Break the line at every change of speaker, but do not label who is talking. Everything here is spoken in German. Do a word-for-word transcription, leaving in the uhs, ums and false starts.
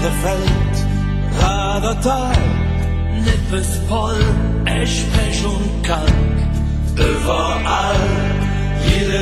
Bielefeld, Radertal, Nippes, Poll, Esch, Pech und Kalk. Überall, jede